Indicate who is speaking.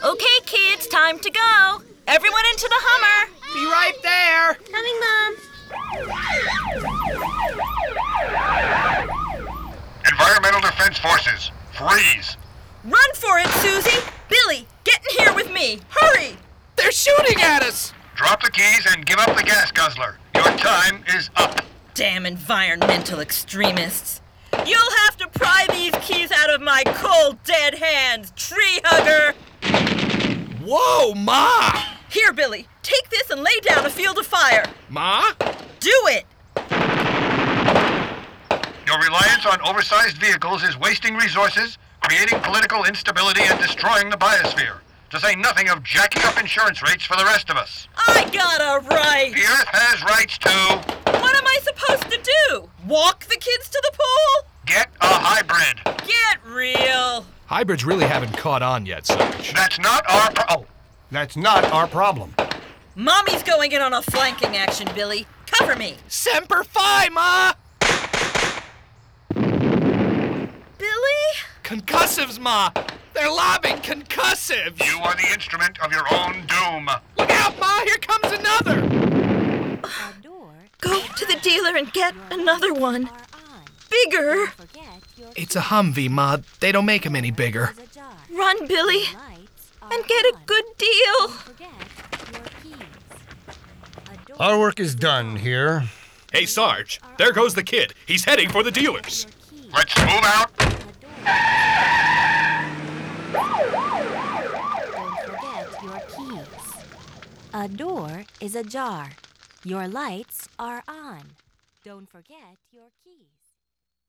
Speaker 1: Okay, kids, time to go. Everyone into the Hummer.
Speaker 2: Be right there.
Speaker 3: Coming, Mom.
Speaker 4: Environmental Defense Forces, freeze!
Speaker 1: Run for it, Susie. Billy, get in here with me. Hurry.
Speaker 2: They're shooting at us.
Speaker 4: Drop the keys and give up the gas guzzler. Your time is up.
Speaker 1: Damn environmental extremists. You'll have to pry these keys out of my cold, dead hands, tree hugger.
Speaker 2: Whoa, Ma!
Speaker 1: Here, Billy, take this and lay down a field of fire.
Speaker 2: Ma?
Speaker 1: Do it.
Speaker 4: Your reliance on oversized vehicles is wasting resources, creating political instability, and destroying the biosphere. To say nothing of jacking up insurance rates for the rest of us.
Speaker 1: I got a right.
Speaker 4: The Earth has rights too.
Speaker 1: What am I supposed to do? Walk the kids to the pool?
Speaker 4: Get a hybrid.
Speaker 1: Get real.
Speaker 5: Hybrids really haven't caught on yet, Sarge.
Speaker 4: That's not our
Speaker 6: That's not our problem.
Speaker 1: Mommy's going in on a flanking action, Billy. Cover me.
Speaker 2: Semper Fi, Ma!
Speaker 1: Billy?
Speaker 2: Concussives, Ma! They're lobbing concussives!
Speaker 4: You are the instrument of your own doom.
Speaker 2: Look out, Ma! Here comes another!
Speaker 1: Go to the dealer and get another one. Bigger.
Speaker 2: It's a Humvee, Ma. They don't make them any bigger.
Speaker 1: Run, Billy, and get a good deal.
Speaker 6: Our work is done here.
Speaker 5: Hey, Sarge, there goes the kid. He's heading for the dealers.
Speaker 4: Let's move out.
Speaker 3: Don't forget your keys. A door is ajar. Your lights are on. Don't forget your keys.